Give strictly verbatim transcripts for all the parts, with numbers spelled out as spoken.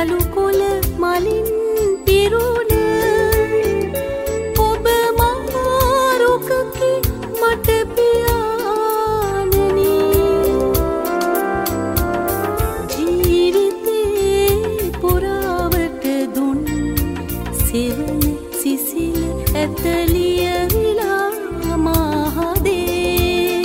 දලු කොළ මලින් පිරුණ ඔබ මාරුකකි මට පියාණනි ජීවිතේ පුරාවට දුන් සෙවන සිසිල ඇතලිය විලා මහදේ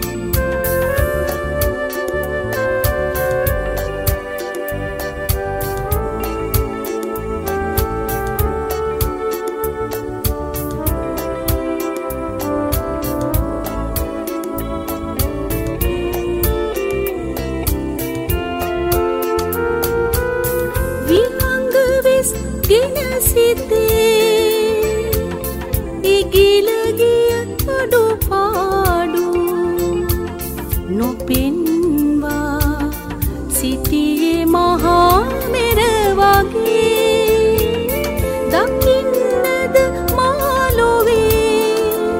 විහංග වෙස් ගෙන සිතේ ඉගිල ගිය අඩු පාඩු නොපෙන්වා සිටියේ මහා මෙර වගේ දකින්නද මාලොවේ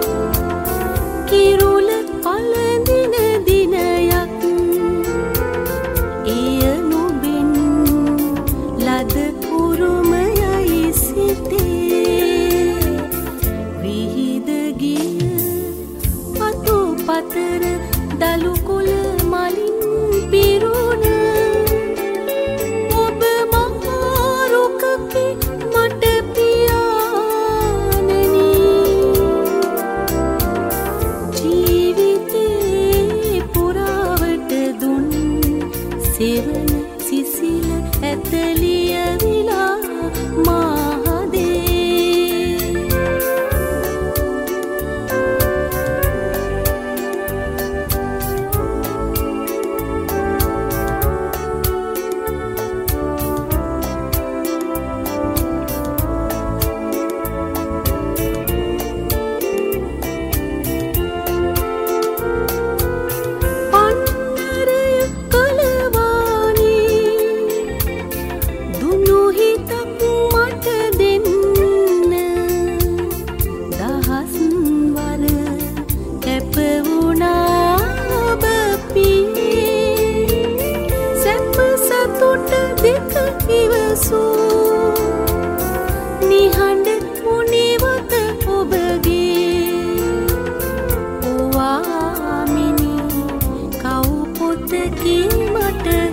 කිරුල පළඳින දිනයක් එය නොබෙන් ලද කුරුමයයි සිතේ විහිද ගිය පතු පතර දලු කොළ මලින් පිරුණ ඔබ මහරුකකි මට පියාණනි ජීවිතේ පුරාවට දුන් සෙවන සිසිල ඇතලිය විලා මහදේ නිහඬ මුනිවත ඔබගේ ඔවාමිනි කව් පොතකි මට